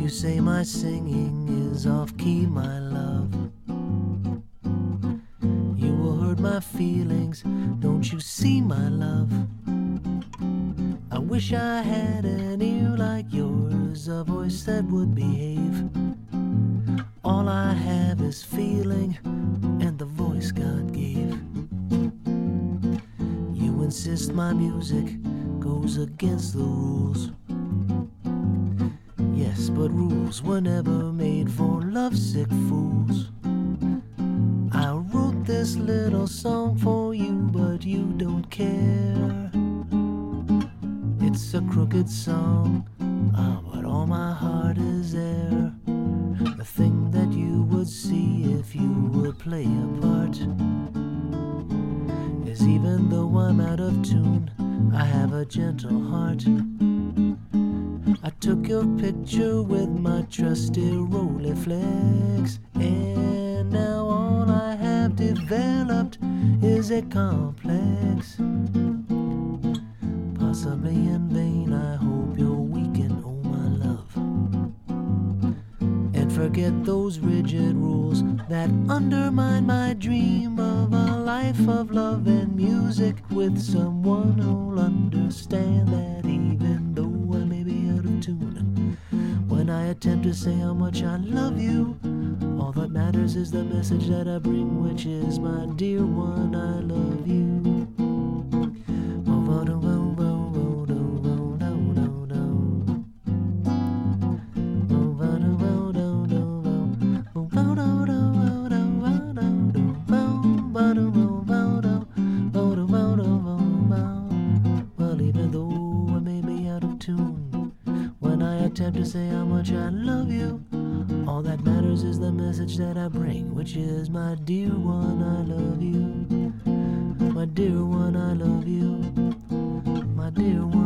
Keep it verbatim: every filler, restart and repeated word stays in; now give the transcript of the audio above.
You say my singing is off key, my love. You will hurt my feelings, don't you see, my love? I wish I had an ear like yours, a voice that would behave. All I have is feeling and the voice God gave. You insist my music goes against the rules. Yes, but rules were never made for lovesick fools. I wrote this little song for you, but you don't care. It's a crooked song, ah, but all my heart is there. The thing that you would see if you would play a part is, even though I'm out of tune, I have a gentle heart. I took your picture with my trusty Rolleiflex, and now all I have developed is a complex. Possibly in vain, I hope you're weakened, oh my love. And forget those rigid rules that undermine my dream of a life of love and music with someone who'll understand that even though I may be out of tune, when I attempt to say how much I love you, all that matters is the message that I bring, which is, my dear one, I love you. Well, even though I may be out of tune, when I attempt to say how much I love you, all that matters is the message that I bring, which is, my dear one, I love you. My dear one, I love you. My dear one.